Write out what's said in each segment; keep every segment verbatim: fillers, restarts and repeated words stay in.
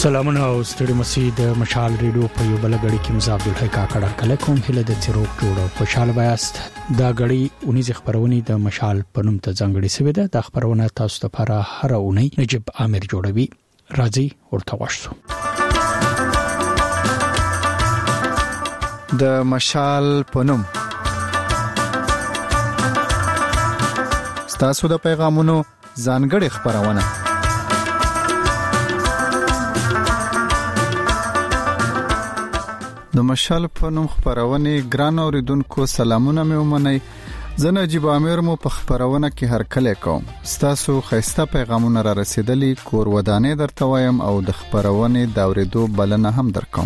سلامونه او ستړي مسید مشال ریډیو په یو بل غړي کې مزاب د حقا کړه کله کوم هله د چروک جوړو خوشاله بیاست دا غړي اونې خبرونه د مشال پنوم ته ځنګړي سوي ده د خبرونه تاسو ته لپاره هر اونۍ نجيب عامر جوړوي راځي ورته واشو د مشال پنوم ستاسو د پیغامونو ځانګړي خبرونه د مشال په نوم خبرونه ګران اوریدونکو سلامونه مې ومنئ زه نجيب عامر مو په خبرونه کې هر کله کوم ستاسو خیسته پیغامونه را رسیدلی کور ودانې درته وایم او د خبرونه د اوریدو بلنه هم درکوم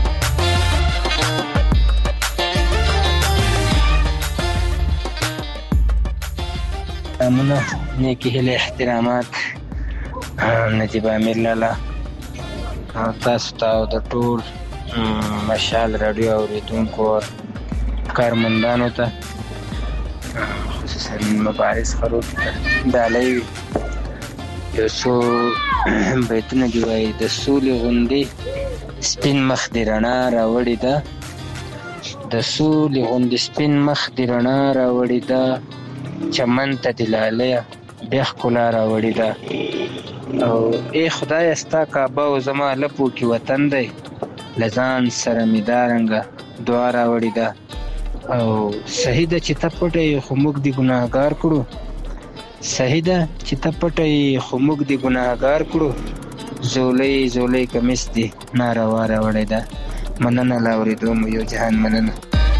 امونه نیکی هله احترامات نجيب عامر لاله تاسو ته د ټول مشال رادیو اوریدونکو کارمندانو ته خصوصا مبارز خروج دالای یو څو بیتونه دی وای د سولې غوندې سپین مخ دی رڼا راوړی ده د سولې غوندې سپین مخ دی رڼا راوړی ده چمن ته دلاله بیا ښکلا راوړی ده او ای خدای استا کعبه او زما لپو کې وطن دی لزان سره میدارنګه دعا راوړی ده او صحیح ده چې تپټې خو موږ دی ګناهګار کړو صحیح ده چې تپټې خو موږ دی ګناهګار کړو زولې زولې کمیس دی ناروا راوړی ده مننه لاوري دوم یو جهان مننه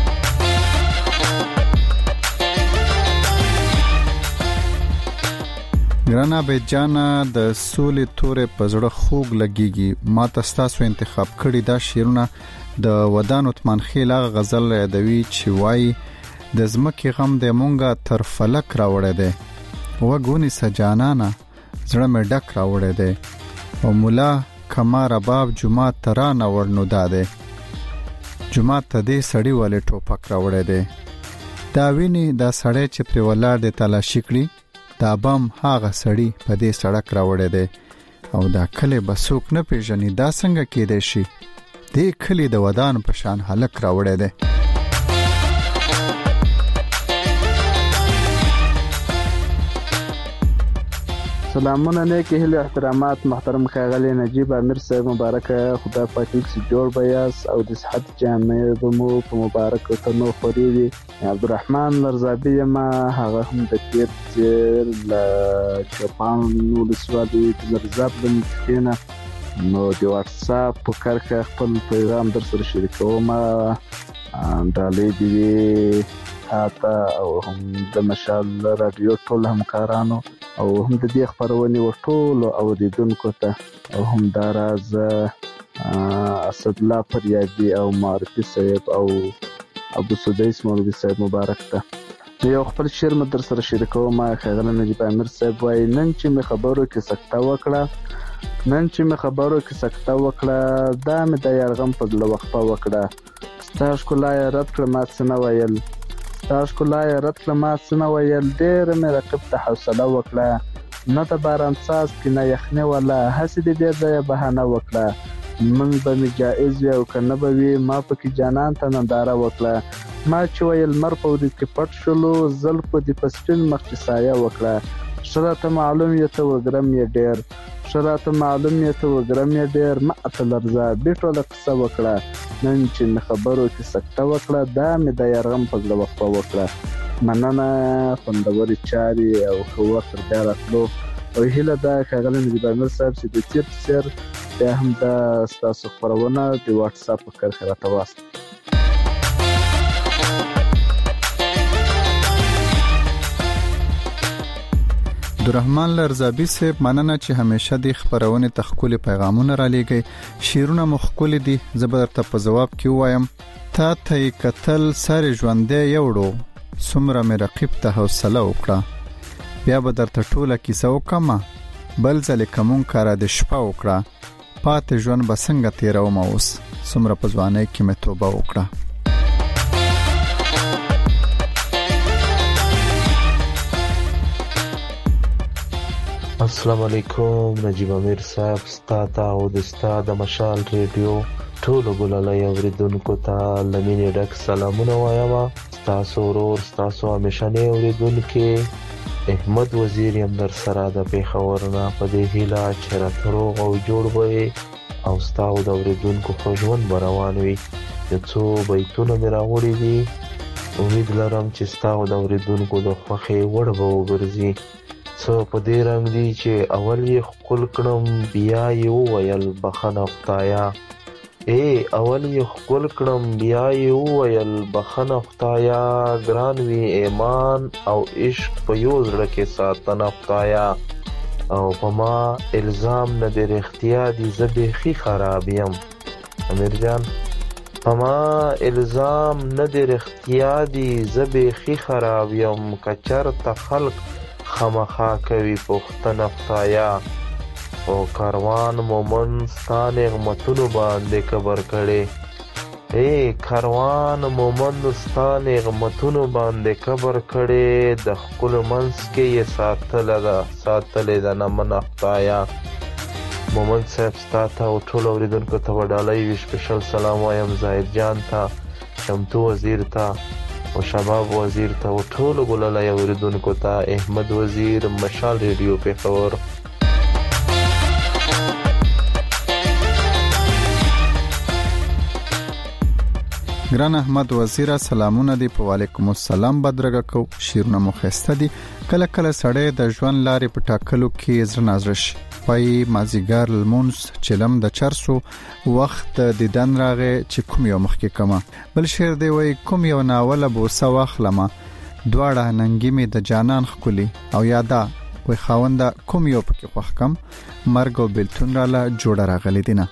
ګرانا بیجانا د سولې تورې پزړه خوګ لګيږي ما تاسو انتخاب کړی دا شیرونه د ودان عثمان خیل غزل یادوي چې وای د زمکه غم د مونږه تر فلک راوړې ده وګونی سجانانا زړه مې ډک راوړې ده او مولا کما رباب جمعه ترانه ورنو داده جمعه ته دې سړی ولې ټوپک راوړې ده دا ویني دا سړی چې پر ولار د تلاشي کړی دا بم هاغه سړی په دې سړک راوړی دی او دا کله بسوک نه پیژني دا څنګه کېدای شي دې کلی د ودان په شان هلک راوړی دی سلامونه نیکی هیله احترامات محترم ښاغلی نجيب عامر صاحب مبارکه خدای پاک چې جوړ بیاس او د صحت جامع بمو په مبارک تنو خوري عبدالرحمن لرزابی ما هغه هم د تیر تیر ل چپان نو لسوالي لرزاب د متینه نو د واتس اپ په کارکه خپل پیغام در سره شریکوم ډالې دی هاته او هم د مشال رادیو ټول همکارانو او هم د دې خبرونه ورټول او اوریدونکو ته او هم دراز اسد الله پریادي او معرفي صاحب او ابو سدیس مولوی صاحب مبارک ته یو خپل شعر مدر سره شریکوم ما خیرن نجيب عامر صاحب وای نن چې مې خبرو کې سکتا وکړه نن چې مې خبرو کې سکتا وکړه دا مې د یارغم په لور وقفه وکړه ستاسو کولای رد کړم ما څه نه ویل تاسو کولای رد کړم ما څه نه ویل ډېر مې رقیب ته حوصله وکړه نه د باران ساز کې نه یخنه ولا هسې دې دې ځای بهانه وکړه من به می جائز وي او کنه به وي ما پکې جانان ته ننداره وکړه ما چې ویل مر په دې کې پټ شلو زل په دې پسپین مخ سایه وکړه شراته معلوم یې ته وګرم یې ډېر شراته معلوم یې ته وګرم یې ډېر ما ته لرزه بیٹو د قصه وکړه نن چې خبرو کې سکته وکړه دا مې د یارغم په ځل وقفه وکړه مننه خوندوري چاري او خو تر بیا راتلو او هله دا ښاغلی نجيب عامر صاحب چې د تیر تیر بیا هم دا ستاسو خبرونه د واتس اپ په کرښه راته واست عبدالرحمن لرزابی صاحب مننه چې همیشه د خبرونه تخکول پیغامونه را لېږي شیرونه مخکول دي زبر ته په جواب کې وایم تا ته قتل سره ژوندې یوړو سمره مې رقیب ته حوصله وکړه بیا به درته ټوله کیسه وکم بل ځل کوم کار د شپه وکړه پاتې ژوند به څنګه تیروم اوس سمره په ځوانۍ کې مې توبه وکړه السلام علیکم نجیب امیر صاحب، ستا ته او د ستا د مشال ریډیو ټولو ګلالۍ اوریدونکو ته له مینې ډک سلامونه وایم. ستاسو ورور ستاسو همیشنی اوریدونکی احمد وزیر یم در سره د پېښور نه، په دې هیله چې راته روغ او جوړ به یې او ستا او د اوریدونکو ښه ژوند به روان وي. یو څو بیتونه مې راوړي دي، امید لرم چې ستا او د اوریدونکو د خوښې وړ به وګرځي. څه په دې رنګ دي چې اول یې ښکل کړم بیا یې وویل بخښنه خدایه، ای اول یې ښکل کړم بیا یې وویل بخښنه خدایه، ګران وي ایمان او عشق په یو زړه کې ساتنه خدایه، او په ما الزام نه دې رښتیا دي زه بیخي خراب یم. امیر جان په ما الزام نه دې رښتیا دي زه بیخي خراب یم، که چېرته خلق خامخا کوي پوښتنه خدایه، او کاروان مومن ستا نعمتونو باندې کبر کړي، ای کاروان مومن ستا نعمتونو باندې کبر کړي، د ښکلو منځ کې یې ساتله ده ساتلې ده نمنه خدایه. مومن صاحب ستا ته او ټولو اورېدونکو ته به ډالۍ وي، سپیشل سلام وایم زاهد جان ته، شمتو وزیر ته او شباب وزیر ته او ټولو ګلالۍ اوریدونکو ته. احمد وزیر، مشال ریډیو، پېښور. ګران احمد وزیر سلامونه دی. په وعلیکم السلام بدرګه کو. شیرونه مو خسته دي. کله کله سړی د ژوند لارې په ټاکلو کې زړه نازرش پای مازیګر لمونس چلم د چرسو وخت د دیدن راغې چې کوم یو مخ کې کما. بل شعر دی وای کوم یو ناوله بوسه واخلمه دواړه ننګي می د جانان خولي، او یادا وای خاونده کوم یو پکې خوخ کم مرګ او بلتون را لا جوړ راغلی دینه.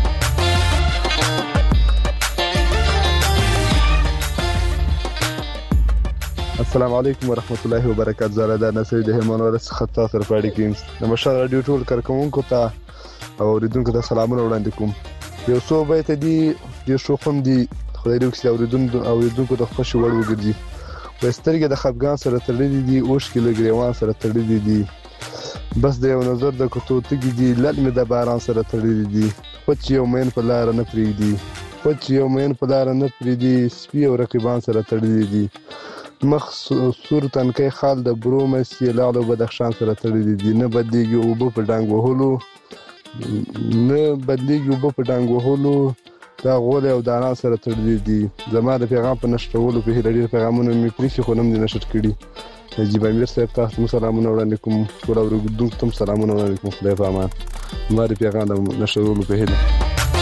السلام علیکم ورحمت الله وبرکاته. زه د نصر د هلمند ولایت څخه تاسو راپاړی کوم. د مشال رادیو ټول کارکونکو ته او اوریدونکو ته سلامونه وړاندې کوم. یو څو بیت دي د شو خوم دي خدای دې چې اوریدونکو اوریدونکو د خوشي وړ وګرځي. وسترګې د خپګان سره تړلې دي، اوښ کې لګریوان سره تړلې دي، بس د یو نظر د کوتو تګي دي، لړ مې د باران سره تړلې دي، خو چې یو مین په لار نه پریږدي، خو چې یو مین په لار نه پریږدي، سپي او رقیبان سره تړلې دي، مخ سور تنکي خال د برومس یې لاله بدخشان سره تړلې دي، نه بدلیږي او په ډنګ وهلو نه بدلیږي او په ډنګ وهلو دا غول او دانا سره تړلې دي. زما د پیغام په نشټولو په هیله ډیر پیغامونه مې پریخي خو نم دي نشټ کړي. نجیب امیر صاحب تاسو سلامونه وړاندې کوم، ټول اوریدونکو ته سلامونه وړاندې کوم. خدای په امان. زما د پیغام د نشټولو په هیله.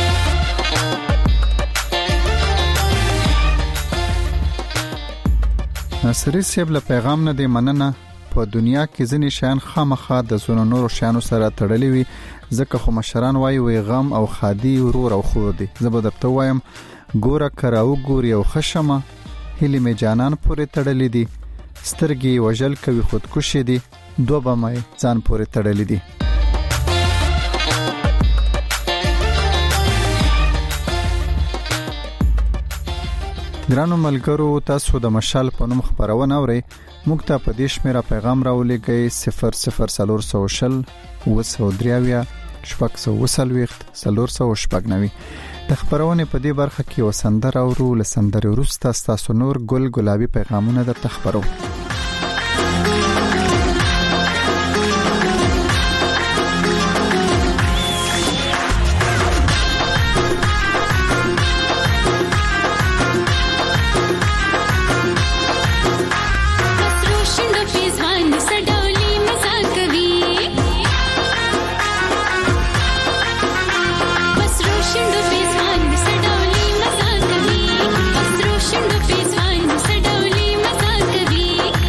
ناصری صاحب له پیغام نه دی مننه. په دنیا کې ځینې شیان خامخا د زونو نورو شیانو سره تړلي وي، ځکه خو مشران وایي وي غم او خادي ورور او خور دي. زه به درته وایم ګوره کراو ګوري او خشمه هلي می جانان پورې تړلي دي، سترګې وژل کوي خودکشي دي، دوه به مې ځان پورې تړلي دي. ګرانو ملګرو، تاسو د مشال په نوم خبرونه اورئ. موږ ته په دې شمیره پیغام راولېږئ صفر صفر صفر شل وسو دریاویا شپږ سو وسلويخت څلور سو شپږ نوي. د خبرونه په دې برخه کې وسندر اورو، لسندر وروسته تاسو نور ګل ګلابي پیغامونه درته خبرو. Be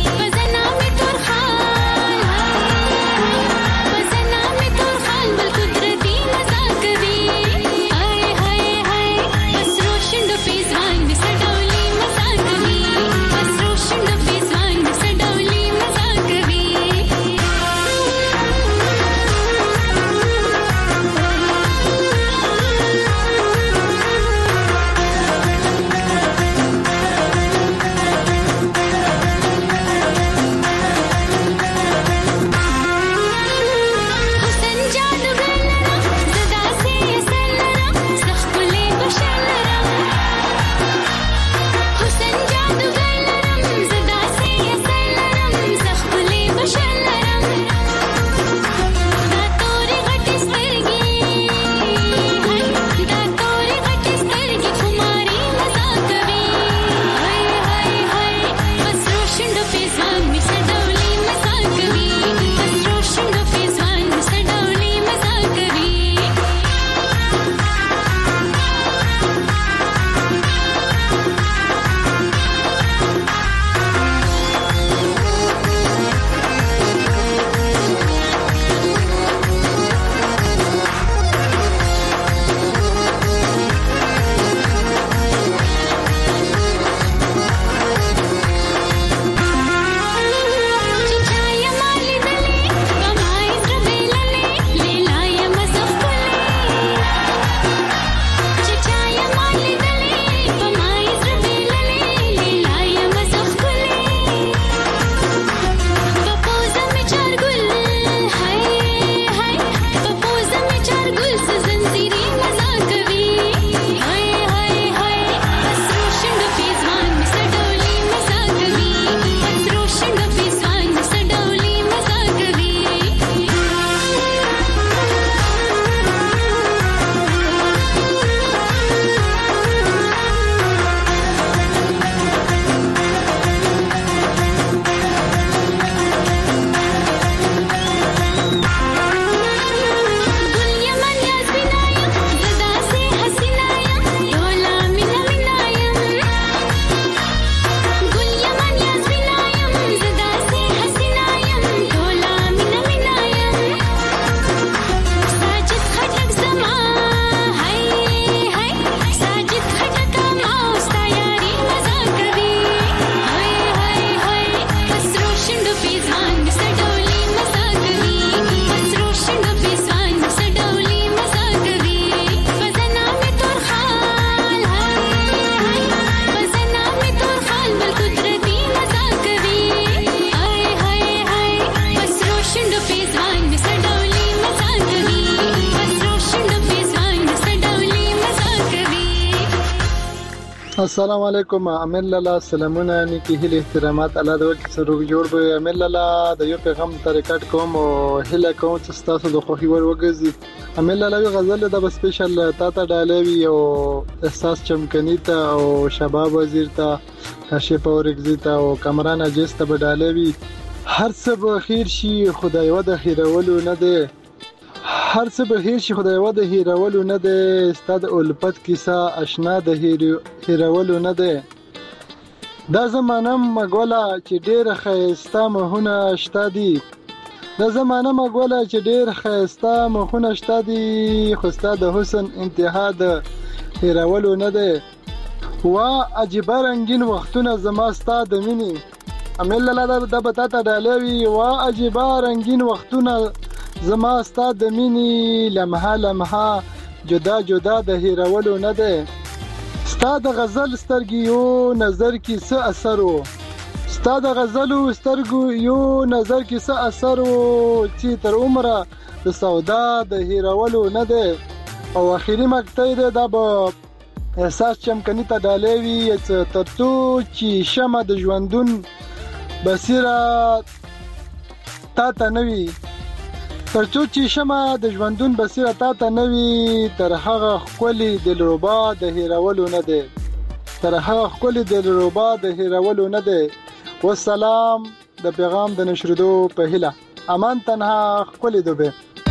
السلام علیکم امیر لالا سلامونه نیکی هیله احترامات الله د ورکی سره جوړ به امیر لالا د یو پیغام ترکټ کوم او هیله کوم چې تاسو د خوخي ور وګزي امیر لالا غزل د سپیشل تا ته ډالوي او احساس چمکنی ته او شباب وزیر ته کاشف اورګزی ته او کامران اجست به ډالوي هر څه به خیر شي خدای و د خیرولو نه دی هر څه به هیر شي خدای و د هیرولو نه دی ستاد الفت کیسه آشنا د هیرولو نه دی دا زمانه مګولا چې ډېر خیستا مهونه شته دي دا زمانه مګولا چې ډېر خیستا مهونه شته دي خو ستاد حسن انتها د هیرولو نه دی وا عجیب رنگین وختونه زما ستاد مینی امیل لاله د بتا ته ډالوي وا عجیب رنگین وختونه زما ستاد د مینی لمحه لمحه جدا جدا د هیرولو نه ده ستاد غزل سترګي یو نظر کی څه اثر وو ستاد غزل سترګو یو نظر کی څه اثر وو چې تر عمره د سودا د هیرولو نه ده او اخیری مقطع ده د احساس چمکنی ته ډالوي چې ترڅو چې شمه د ژوندون بصیره تا ته نوي ترڅو چې شمه د ژوندون بصیره تا ته نوي تر هغه خولي دلربا د هیرولو نه ده تر هغه خولي دلربا د هیرولو نه ده والسلام د پیغام د نشردو په هیله امان تنها خولي دوبه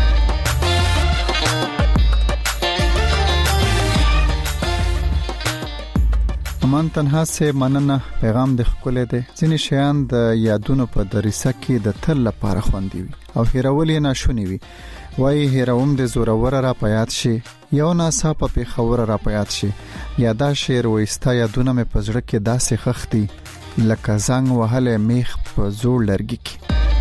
امان تنها سه مننه پیغام د خپل دی ځینې شیان د یادونو په دریسه کې د تل لپاره خوندي وي او هیرولې نه شونی وي وای هیروم د زورور را پیات شي یو ناسا په پیښور را پیات شي یادا شعر وستا یادونه مې پزړه کې داسې خختي لکه زنګ وهله میخ په زور لرګي کې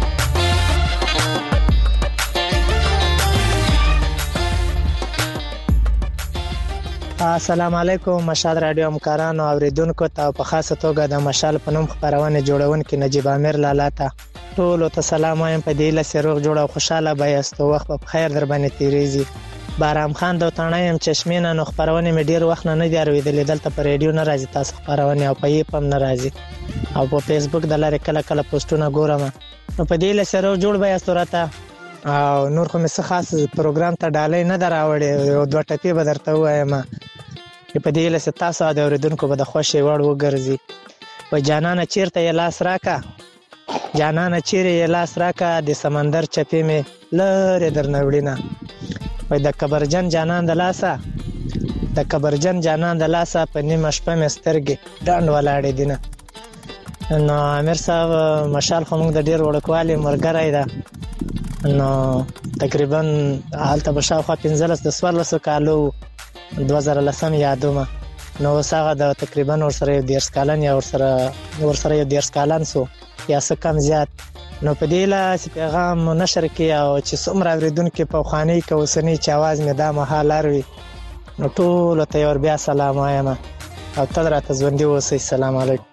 السلام علیکم مشال رادیو همکارانو اوریدونکو ته په خاصه توګه د مشال په نوم خبرونه جوړونکي نجیب امیر لالا ته ټول ته سلام وایم په دې لسه روغ جوړ او خوشاله بایست وخت په خیر در باندې تیریږي بارام خان د تڼایم چشمینه نو خبرونه مې ډیر وخت نه دی اورېدلې دلته په رادیو نه راځي تاسو خبرونه او په یې پم نه راځي او په فیسبوک د لارې کله کله پوسټونه ګورم نو په دې لسه روغ جوړ بایست راته او نور خو مې خاص پروګرام ته ډالې نه دراوړې یو دوه ټپې به درته وایم په دې لسه تاسو د اوریدونکو به د خوشي وړ وګرځي و جانانه چیرته یې لاس راکا جانانه چیرې یې لاس راکا د سمندر چپې مې لره درنوړینا و د کبرجن جانان د لاسه د کبرجن جانان د لاسه په نیمه شپه مې سترګې ډاند ولاړې دینه نو امیر صاحب مشال خو موږ د ډیر وړکوالي مرګرای ده نو تقریبا حالت بشاوخه پنځلس د سوالسو کالو دوه زره لسم یادومه نو ساغه د تقریبا ور سره د ډیر کالن یا ور سره ور سره د ډیر کالن سو یا څه کم زیات نو په دې لاس پیغام نشر کې او چې څومره اوریدونکو په خواني کې وسنی چې आवाज مې دا مهالر وي نو ټول ته ور بیا سلام وایم او تل راته ژوندۍ اوسئ السلام علیکم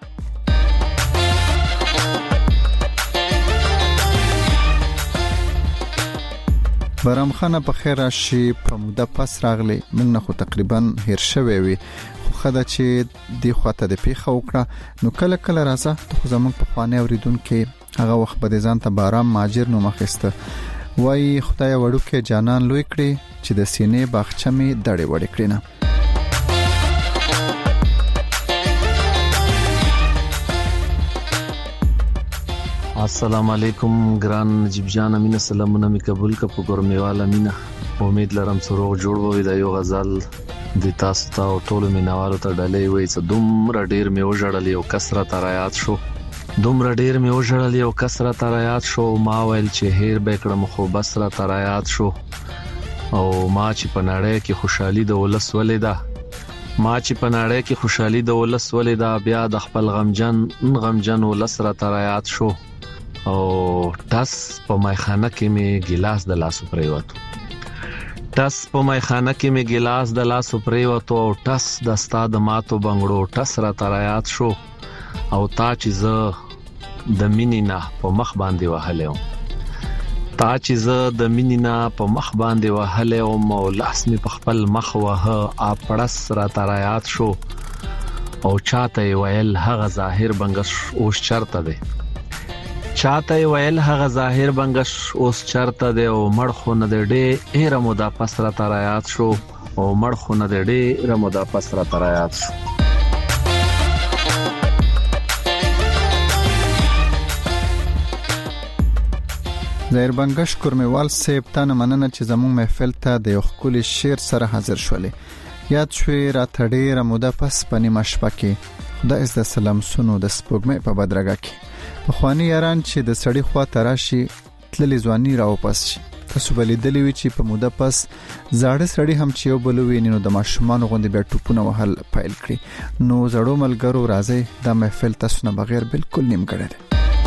برام خانه په خیر راشي په موده پس راغلی موږ نه خو تقریبا هیر شوی وي خو خدای چې دی خواته د پیخه وکړه نو کله کله راځه ته زموږ په خوانه اوریدونکو هغه وخت به ځان ته بارام ماجر نو مخسته وای خدای وړو کې جانان لوی کړی چې د سینې باغچه می دړې وړې کړی نه السلام علیکم ګران نجیب جان امینه سلامونه می قبول ک په ګرمیواله امینه امید لرم سروغ جوړ ووي د یو غزل د تاسو ته ټول مینوالو ته ډلې وای چې دومره ډیر می وژړل یو کثرت رايات شو دومره ډیر می وژړل یو کثرت رايات شو ما ویل چې هیر بکړم خو بس را رايات شو او ما چې په نړۍ کې خوشحالي د ولس ولیدا ما چې په نړۍ کې خوشحالي د ولس ولیدا بیا د خپل غمجن غمجن ولس را رايات شو او تاس په مایخانه کې می ګلاس د لاسو پریوتو تاس په مایخانه کې می ګلاس د لاسو پریوتو او تاس د استاد ماتو بنگړو تاس را ترایات شو او تا چې ز د مینینا په مخ باندې وهلم تا چې ز د مینینا په مخ باندې وهلم او لاس می په خپل مخ وه اپړس را ترایات شو او چاته ویل هغه ظاهر بنگش اوس چرته دی چاته ویل هغه ظاهر بنگش اوس چرته دی او مړ خو نه دی ډېر مودا پس را ترایات شو او مړ خو نه دی ډېر مودا پس را ترایات شو زهیر بنگش کورمیوال صاحب ته مننه چې زموږ محفل ته د یو خولي شعر سره حاضر شولې یاد شوې را تډېره موده پس پنی مشپکه خدای از د سلام سونو د سپوږمۍ په بدرګه کې په خواني یاران چې د سړی خوا تراشي تللی ځواني راو پس شي تاسو بلې دلی وی چې په موده پس زاړه سړی هم چې یو بلوي نو د ماشومان غوندې بیا ټوپونه وهل پایل کړی نو زړو ملګرو راځي د محفل تاسو نه بغیر بالکل نیمګړی دی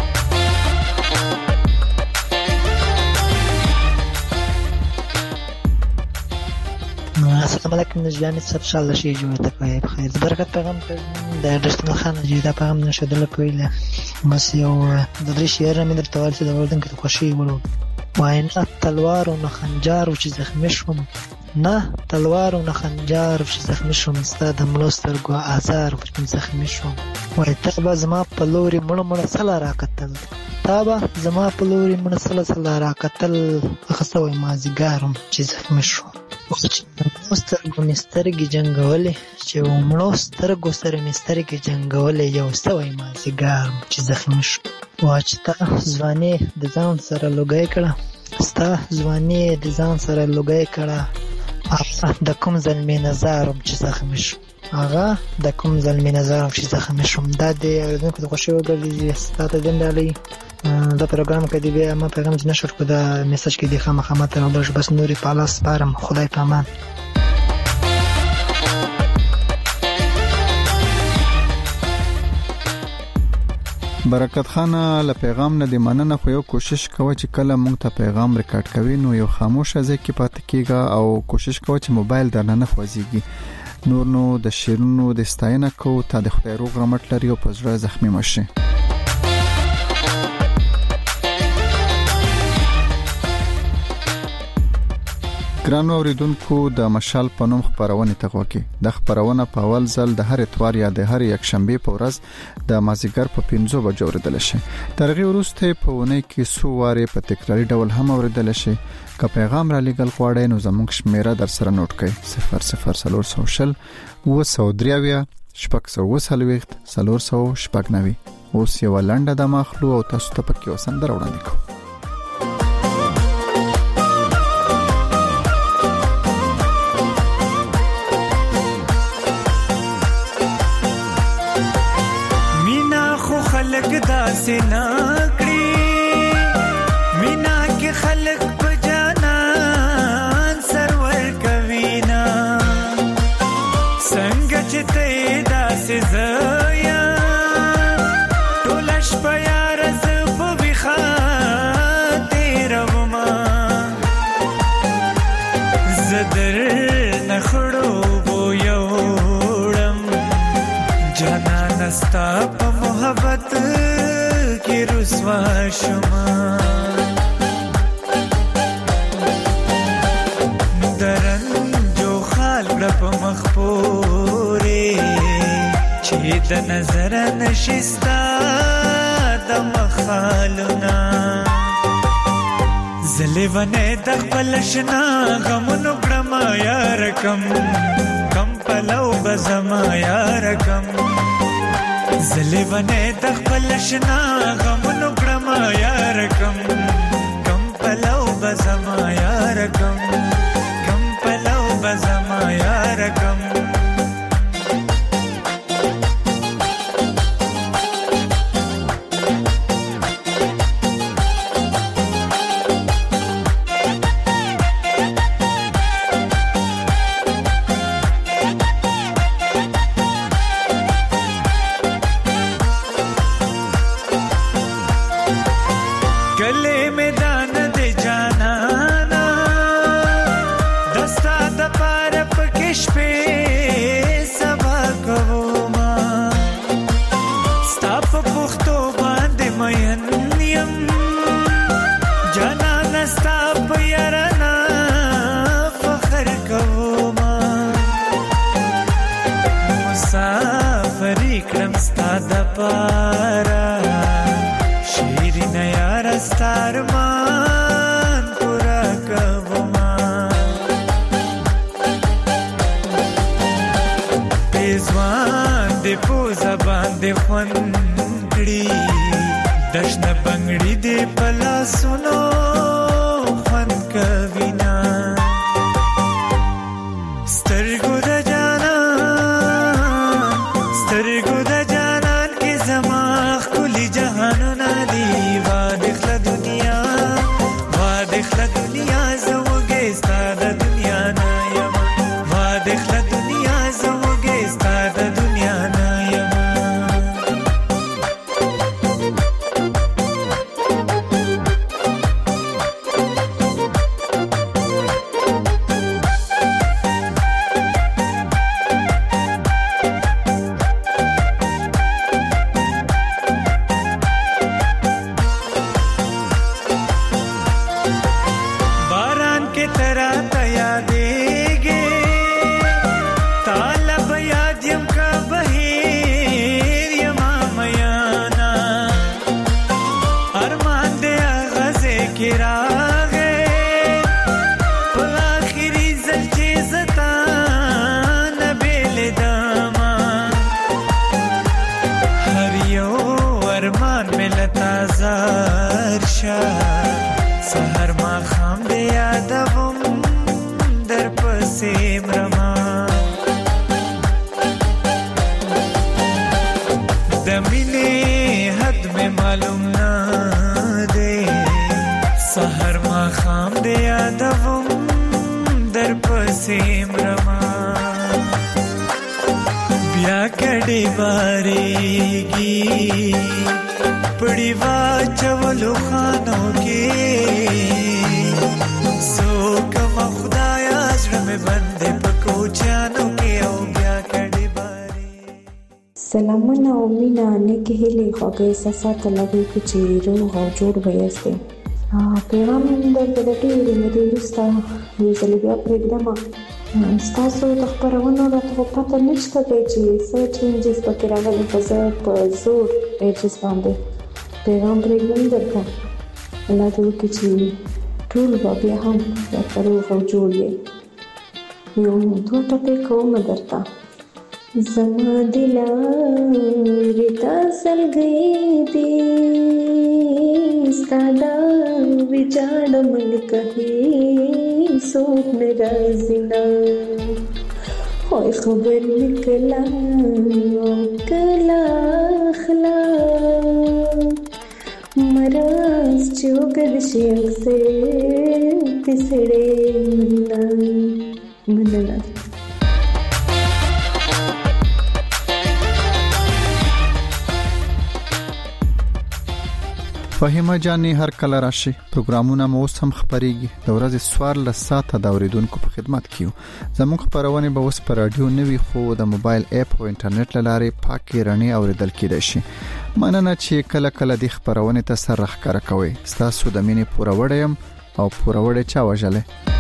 السلام علیکم نجلانی صاحب شاء شي جوړه کوي بخیر برکت پیغام د دشتن خان جیدا پیغام نشدل کویله بس یو د درې شعر مې درته ورته د وردن کې خوشي ورو واینه تلوار او خنجر چې زخمی شوم نه تلوار او خنجر چې زخمی شوم ستاد ملوستر ګو آزار چې زخمی شوم وای تبه زما په لوري مړ مړ سلا راکتل تابه زما په لوري مړ سلا سلا راکتل خصوي مازیګارم چې زخمی شوم مسترګو مسترګي جنگولې چې ومړو سترګو سره مسترګي جنگولې یو سوي مازیګار چې زخمی شو واچتا ځواني د ځان سره لوګي کړه ستا ځواني د ځان سره لوګي کړه د کوم ځلمي نظرم چې زخمی شو هغه د کوم ځلمي نظرم چې زخمی شوم دا د اردن کې خوشي وګرځي ستاته دندالي دا پروګرام کې دی بیا ما پیغام نشر کو دا میسج کې دی خامخا ماته راوړل بس نوري پالاس پارم خدای پامان برکت خان له پیغام نه دی مننه خو یو کوشش کوه چې کله مونږ ته پیغام ریکارډ کوي نو یو خاموش ځای کې پاتې کیږي او کوشش کوه چې موبایل درنه نه خوځيږي نور نو د شیرونو د ستاینه کو ته د خدای روغ رحمت لري او پزړه زخمی مشه ګرانو اوریدونکو د مشال پنوم خبرونه تغوکي د خبرونه په اول ځل د هر اتوار یا د هر یک شنبه په ورځ د مازیګر په پنځو بجو اوریدل شي ترغه ورسته په ونه کې سو واره په تکراری ډول هم اوریدل شي که پیغام را لګل غواړئ نو زموږ شمیره در سره نوٹ کړئ صفر صفر صفر سوشل و سودریاویا شپږ سو وسلويخت سلور سو شپږ نوي اوس یو لنډه د مخلو او تاسو ته پکې وسندر وړاندې کوم سینا کړی مینا کې خلق په جانان سرور کوینا څنګه چې ته داسې زیا ټولش په یار ز په وخا تیر وما زدر نخړو بو یوړم جانا نستا په محبت کی رسوا شما درن جو خال رب مخپوري چې د نظر نشستا د مخالنا زلیونه د خپل شنا غمونو کړم یار کم کم پلو بزما یار کم زلیونه د خپل شنا غمونو کړم یار کم کم پلو بزما یار کم کم پلو بزما یار کم مسافری کړم ستا د پاره شیرینه یاره ستا ارمان پوره کومه پیزوان دې پوزه باندې خوند کړي دشنه بنګړي دې په لاسونو خوند کوي نه سترګو د جانان سترګو د جانان کې زما ښکلي جهانونه دي واده خله دنیا واده خله دنیا زه وږې ستا د دنیا نه یم واده خله دنیا زه وږې ستا د دنیا نه یم سحر ما خام دې یادوم در پسې مرما د مینې حد مې معلوم نه دی سحر ما خام دې یادوم در پسې مرما بیا کډې بارېږي پړی واچولو خانو کې سو کما خدایا زړه مې بندې په کوچانو کې او بیا کډې باري سلامونه او مینا نیکه هلي خوږه احساسات لګي چې روغ او جوړ وایسته پیغام د دې مدې وستا یو ځل بیا پرېږدم تاسو د خبرونو راته پته نشته چې څه چینجز پکې راغلي په زور ایجز باندې پیغام پرېږدم درته الله دې وکړي چې ټول به بیا هم درته روغ او جوړ وي یو دوه ټکي کوم درته زما دلارې تا سلګۍ دي ستا دا ویجاړ ملکه څوک نه راځي نه خوی خبر مې کله کله اخلا مراز چې وګد شي اکثر تسړې مننه مننه فهیمه جانې هر کله راشي پروګرامونه مو هم خبريږي د ورځې سوار ل ساعته د اوریدونکو په خدمت کیو زموږ خبرونه به اوس پر رادیو نوي خو د موبایل اپ او انټرنیټ لاره پاکي رڼي اوریدل کیدای شي مننه چې کله کله د خبرونه ته سر راخره کوي ستاسو د مینې پوره وړم او پوره وړ چا وژله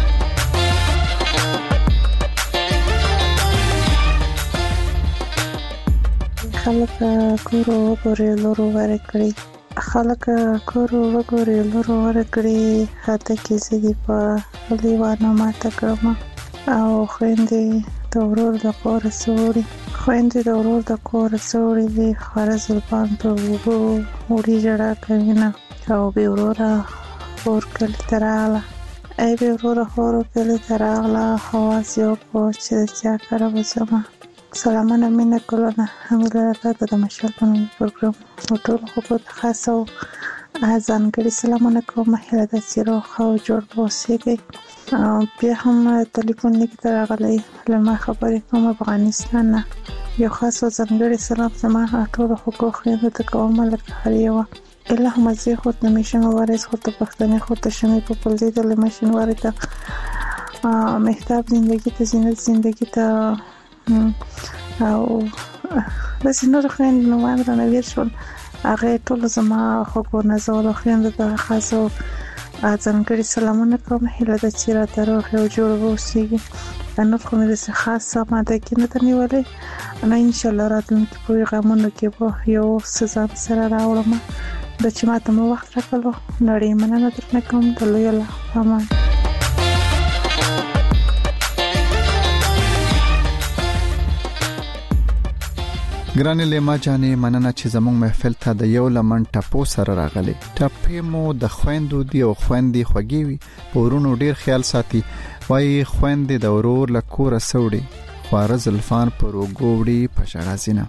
خلک کورو وګوري لورو ورکړي خلک کورو وګوري لورو ورکړي هته کې زدي په لیوانو ماته کړم او خويندې د ورور د کور سوري خويندې د ورور د کور سوري دي خارز البان په وګو وړي جړه کوي نه او به ورورا ور کله تراله ای به ورورا ور کله تراله حواس یو په چې چا کړو وسما سلامونه مینه کولونه همغه راته د مشال په پروګرام ټول خو په خاصو ځانګړي سلامونه کوم هله د سیرو خو جوړ اوسېږي بیا هم ټلیفون لیک راغلی لمه خبرې کوم افغانستان یو خاص ځانګړي سلام سما ټول حقوق یې ته کوم لکه هریو الله مزه خو د میشن وارث خو ته پښتنه خو ته شمه په پلدې د میشن وارث مهتاب زندگی ته زینت زندگی ته او بس نور خويند نو ماندره نویر شول هغه ټول زما خو کو نزول خويند د خاصو ځانګړي سلامونه کوم هله د چیرې تر خو جوړ ووسیږي نو خو مې د خاص ماده کې نه تنیولې انا ان شاء الله راتلونکي په غمونو کې به یو سزا سره راوړم د چې ماته مو وخت راکړو نړۍ مننه درنه کوم د لوی الله امان. ګرانې لیما جانې مننه چې زموږ محفل ته د یو لمن ټپو سره راغلي. ټپې مو د خويندو دی او خويندې خوږي وي پورونو ډیر خیال ساتي وای خويندې د ورور لکور سوړي خوار زلفان پر وګوړي پښړازینه.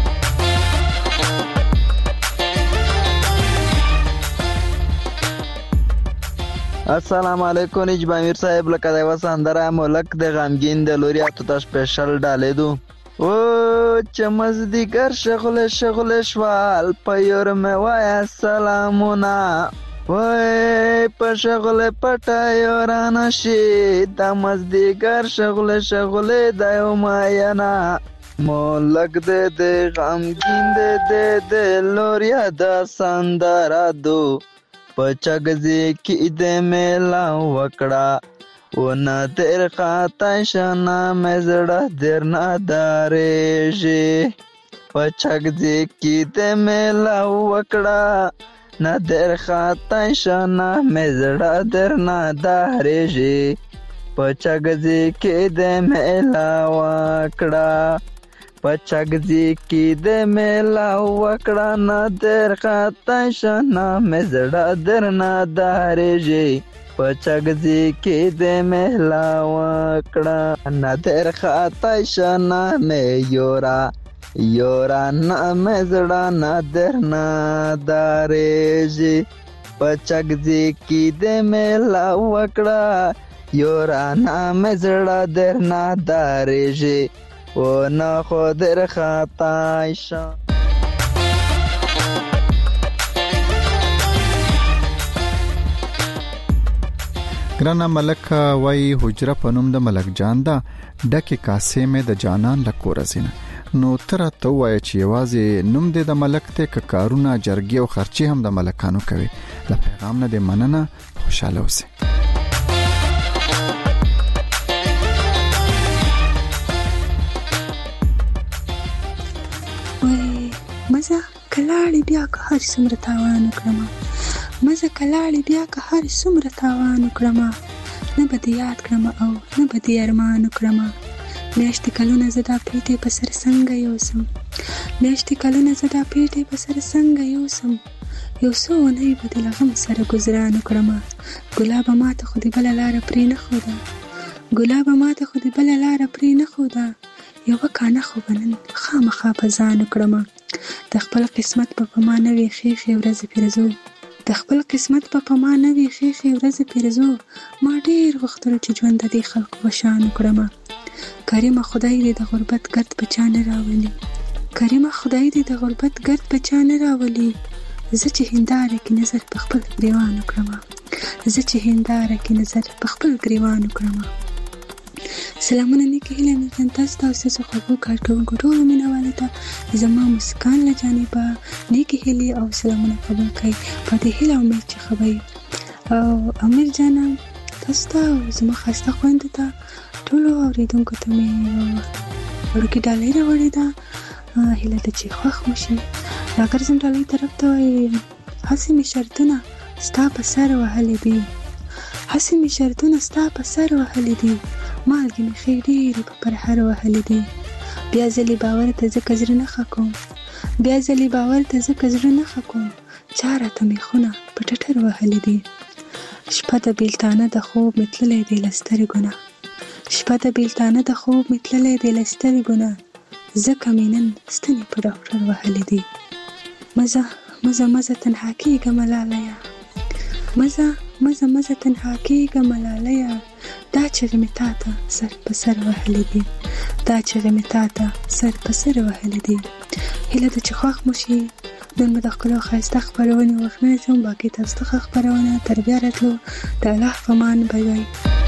السلام علیکم نجیب امیر صاحب لکه د وساندره ملک د غمگین د لوریاتو ته سپیشل ډالې دو او چمز دیگر شغل شغل شوال پیر میں وایا سلامونا وای په شغل پټایورانا شي د مزدیگر شغل شغل دایو ماینا ملک د د غمگین د د لوریا د ساندره دو پچګزي کې د میلا وکړه ونا تیر خاطا شنا مزړه درنا دارېږي پچګزي کې د میلا وکړه نا در خاطا شنا مزړه درنا دارېږي پچګزي کې د میلا وکړه پچګزي کې د میلا وکړه نا در خاطا شنا مزړه درنا دارېږي پچګزي کې د میلا وکړه نا در خاطا شنا مې یورا یورا نا مزړه نا درنا دارېږي پچګزي کې د میلا وکړه یورا نا مزړه درنا دارېږي و نه خو در خاطا شا. ګرانه ملک وای حجره پنوم د ملک جان دا ډکه کاسې مې د جانان لکور زینه نو تر ته وای چې یوازې نوم دې د ملک ته ک کارونه جرګي او خرچي هم د ملکانو کوي. د پیغام نه د مننه خوشاله اوسه. مزه کلاړې بیا که هر څومره تاوان وکړم مزه کلاړې بیا که هر څومره تاوان وکړم نه به دې یاد کړم او نه به دې ارمان وکړم میاشتې کلونه زه دا پیټې په سر څنګه یوسم میاشتې کلونه زه دا پیټې په سر څنګه یوسم یو څو اونۍ به دې له غم سره ګزران وکړم ګلابه ماته خو دې بله لاره پرې نه ښوده ګلابه ماته خو دې بله لاره پرې نه ښوده یوه کانه خو به نن خامخا په ځان وکړم د خپل قسمت په په ما نه وي ښېښې ورځې پیرزو د خپل قسمت په په ما نه وي ښېښې ورځې پیرزو ما ډېر غوښتل چې ژوند د دې خلکو په شان وکړم کریمه خدای دې د غربت ګرد په چا نه راولي کریمه خدای دې د غربت ګرد په چا نه راولي زه چې هنداره کې نظر په خپل ګریوان وکړم زه چې هنداره کې نظر په خپل ګریوان وکړم. سلامونه نیکې هیلې مې ځان تاسو ته او ستاسو خوږو کارکوونکو ټولو مینوالو ته زما مسکان له جانبه نیکې هیلې او سلامونه قبول کړئ په دې هیله امید چې ښه به او امیر جانه تاسو ته او زما ښایسته خویندو ته ټولو اورېدونکو ته مې وړوکې ډالۍ راوړې ده هیله ده چې خوښ مو شي. راګرځم ډالۍ طرف ته وایي هسې مې شرطونه ستا په سر وهلې دي هسې مې شرطونه ستا په سر وهلې دي مالګې مې ښې ډېرې په پرهر وهلې دي بیا ځلې باور ته ځکه زړه نه ښه کوم بیا ځلې باور ته ځکه زړه نه ښه کوم چا راته میخونه په ټټر وهلې دي شپه د بیلتانه د خوب مې تللی دی له سترګو نه شپه د بیلتانه د خوب مې تللی دی له سترګو نه ځکه مې نن ستنې په ډاکټر وهلې دي مزه مزه مزه تنها کېږه ملالیه مزه مزه مزه تنها کېږه ملالیه دا چغې مې تا ته سر په سر وهلې دي دا چغې مې تا ته سر په سر وهلې دي هیله ده چې خوښ مو شي نن مې د ښکلو ښایسته خپرونې وخت نه شم باقي تاسو ته ښه خپرونه تر بیا راتلو د الله په امان بای بای.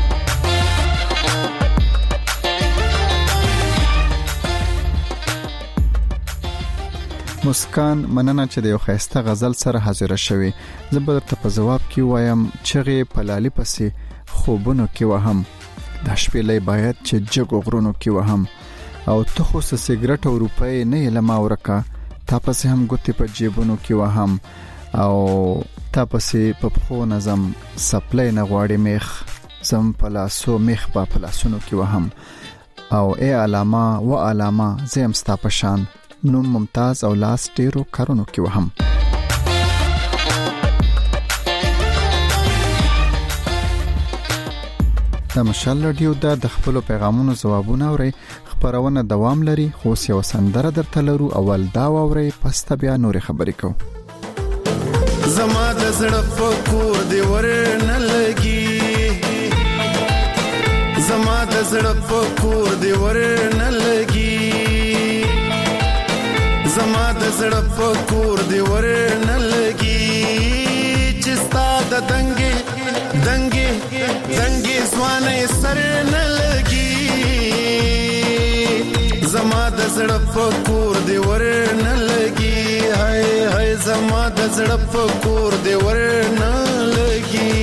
مسکان مننه چې د یو خیسته غزل سره حاضر شوي. زه به درته په جواب کې وایم چغې په لالي پسې خوبونو کې وهم د شپېلې باید چې جګو غرونو کې وهم او ته خو سګرټ او روپۍ نه لما ورکا تاسو هم ګوتې په جیبونو کې وهم او تاسو په خو نظم سپلای نه غواړي میخ زم پلاسو میخ په پلاسونو کې وهم او ای علامه و علامه زم ستا پشان نوم ممتاز او لاس ډیرو کارونو کې وهم. د مشال رادیو د خپل پیغامونو جوابونه اوري خبرونه دوام لري خو یو سندره درته لرو اول دا اوري پس ته بیا نور خبرې کو. زما د زړه په کور دی ورنه لګي زما د زړه په کور دی ورنه لګي زما د زړه په کور دی ورنه لګي چې ستا د دنګي دنګي دنګي ځواني سر نه لګي زما د زړه په کور دی ورنه لګي هاي هاي زما د زړه په کور دی ورنه لګي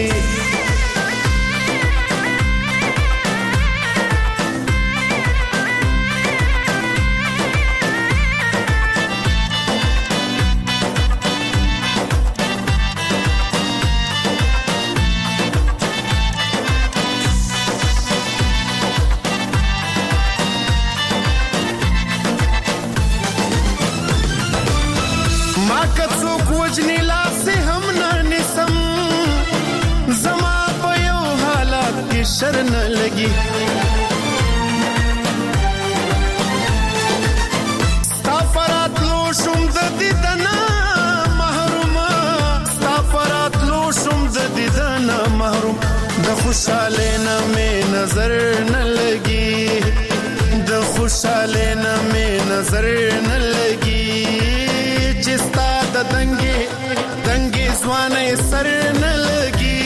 وجنی لاس هم نه نسم زما په یو حالت کې شرن لګي سفرات لو شوم د دیدنا محروم سفرات لو شوم د دیدنا محروم د خوشاله نه مې نظر نه لګي د خوشاله نه مې نظر نه لګي چې ستا د دنګي دنګي ځواني سر نه لګي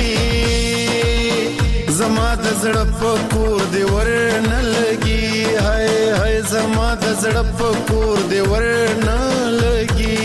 زما د زړه په کور دی ورنه لګي هاي هاي زما د زړه په کور دی ورنه لګي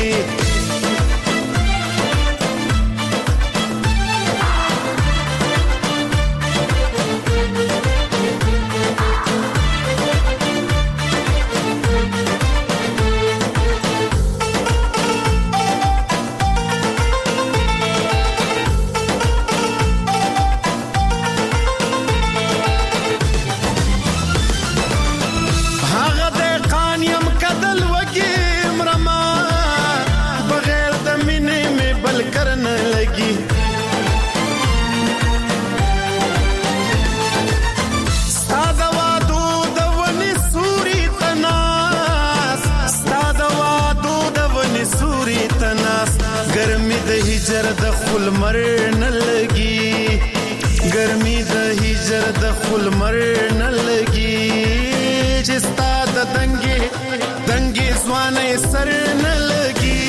هجر د خل مر نه لګي ګرمي د هجر د خل مر نه لګي چې ستا د دنګي دنګي ځواني سر نه لګي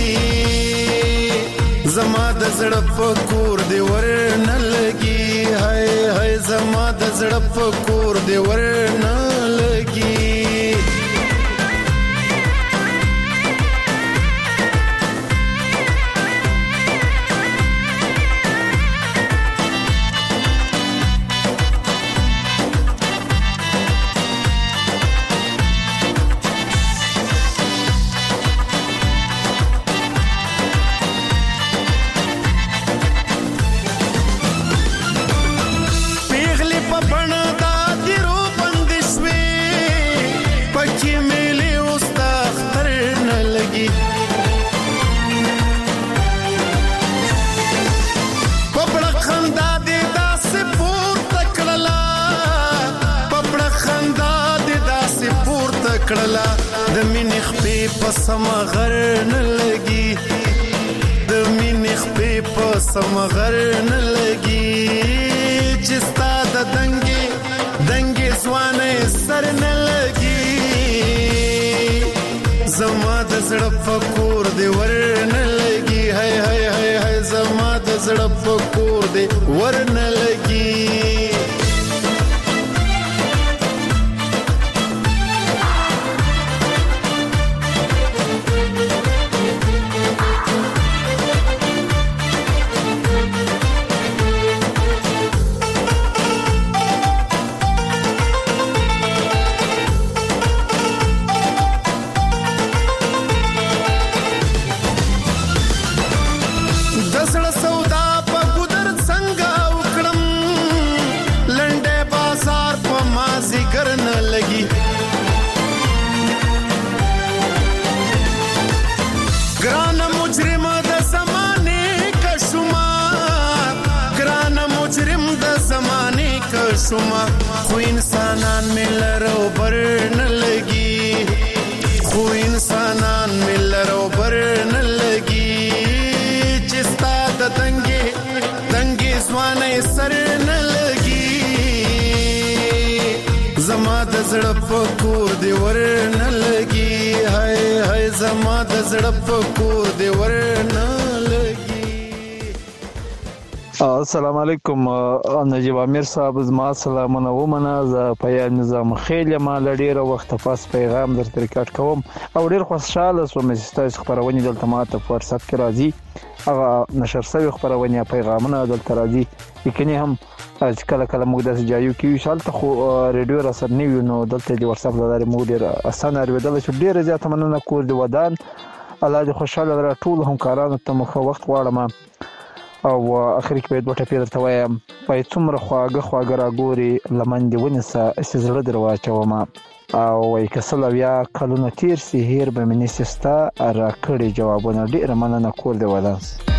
زما د زړه په کور دی ور نه لګي هاي هاي زما د زړه په کور دی ور نه لګي کړلا د مینې خپې په سم غر نه لګي د مینې خپې په سم غر نه لګي چې ستا د دنګي دنګي ځواني سر نه لګي زما د زړه په کور دی ور نه لګي هاي هاي هاي هاي زما د زړه په کور دی ور نه لګي شوما خو انسانان ملرو بر نه لګي خو انسانان ملرو بر نه لګي چې ستا د تنګي تنګي ځوانه سر نه لګي زما د زړه په کور دی ور نه لګي هاي هاي زما د زړه په کور دی ور نه لګي. السلام علیکم نجیب امیر صاحب، زما سلامونه ومنه. زه پیال نظام خیل ما لډیر وخت پاس پیغام درته ریکارډ کوم او ډیر خوشاله شوم چې تاسو خبرونه دلته ماته په واتس اپ کې راځي. هغه نشر شوی خبرونه پیغامونه دلته راځي لیکنه هم چې کله کله موږ د ځایو کې شالته خو ریډیو را سره نیو نو دلته د واتس اپ لاره موږ ډیر اسانه اړیدل چې ډیر زیات مننه کور دی ودان. الله دې خوشاله را ټول همکارانو ته مخه وخت غواړم او اخر کې به دوه ټپې درته وایم. پای څومره خواږه خواږه راګوري لمن دې ونیسه چې زړه در واچوم او وایي که څه له بیا کلونه تېر سي هیر به مې نیسي ستا راکړي جوابونه. ډېره مننه کور دې ودان.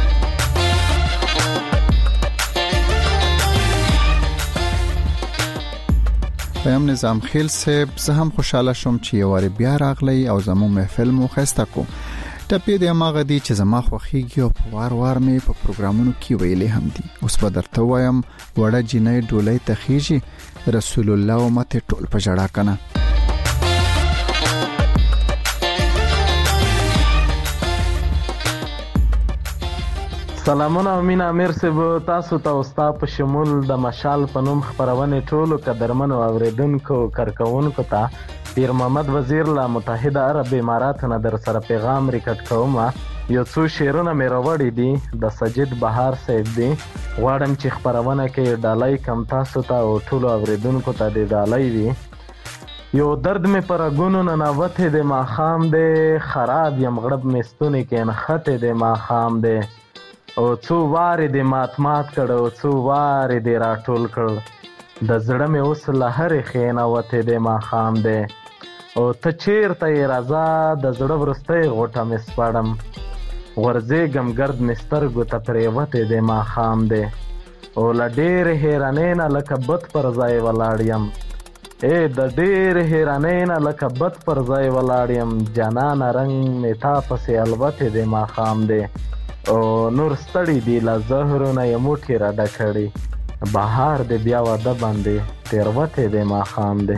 پیم نظام خیل صاحب، زه هم خوشاله شوم چې یو واری بیا راغلی او زموږ محفل مو ښایسته کو. ټپې د هغه دي چې زما خوښیږي او په وار وار مې په پروګرامونو کې ویلې هم دي. اوس به درته وایم وړه جینۍ ډولۍ ته خیږي رسول الله امت ټول په جړا کنه. سلامونه امین امیر صاحب، تاسو ته استا په شمول د مشال په نوم خبرونه ټولو قدرمنو اوریدونکو کارکونکو ته پیر محمد وزیر له متحده عرب اماراتو نه در سره پیغام ریکارډ کوم. یو څو شعرونه مې راوړي دي د سجید بهار صاحب دي. غواړم چې خبرونه کې ډالۍ کم تاسو ته او ټولو اوریدونکو ته د ډالۍ وي. یو درد مې پر غونو نه نوته د ماخام دی خراب یم غړب مستونه کې نخته د ماخام دی او څو واره د مات مات کړه او څو واره د راټول کړ د زړه مې اوس له هرې خینه وته د ماخام دی او ته چیرته یې راځه د زړه ورستی غوټه مې سپړم ورځېږم ګرد مې سترګو ته پرېوتی د ماښام دی او له ډېرې حیرانۍ نه لکه بت پر ځای ولاړ یم ای د ډېرې حیرانۍ نه لکه بت پر ځای ولاړ یم جانانه رنګ مې تا پسې الوتې د ماښام دی او نور ستړي دي له زهرونه یې موټې را ډکړي بهار دی بیا واده باندې تېروتې د ماښام دی.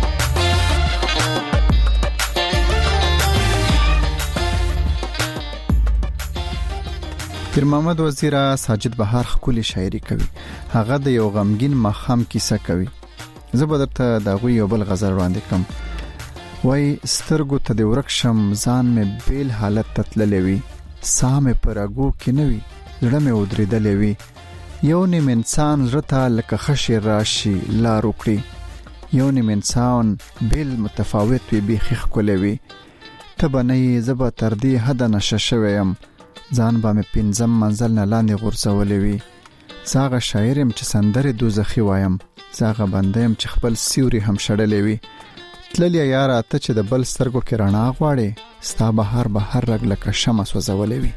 پیر محمد وزیر ساجد بهار خولي شاعري کوي. هغه د یو غمگین مخام کیسه کوي. زه به درته دا غوي یو بل غزل وړاندې کوم. وای سترګو ته د ورکشم ځان مې بیل حالت تتللې وي سامې پرګو کې نوي زړه مې ودرېدلې وي یو نیم انسان زړه لکه خشي راشي لا روکړي یو نیم انسان بیل متفاوت وي بيخ کولې وي ته بنې زبا تر دې حد نشه شوم ځان به مې پنځم منزل نه لاندې غورځولې وي زاغه شاعرم چې سندره دوزخي وایم زاغه بندم چې خپل سیوري هم شړلې وي تللی یاره ته چې د بل سترګو کې رڼا غواړي ستا بهار بهر رګ لکه شمع سوځولې وي.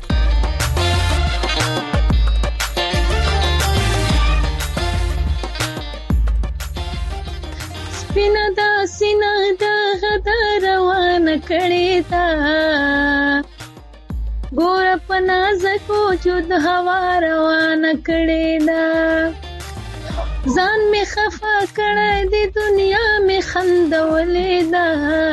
سپینه دا سینه دا غدا روانه کړې ده ګور په نازکو جود هوا روانه کړې ده ځان می خفا کړه د دنیا می خندولې ده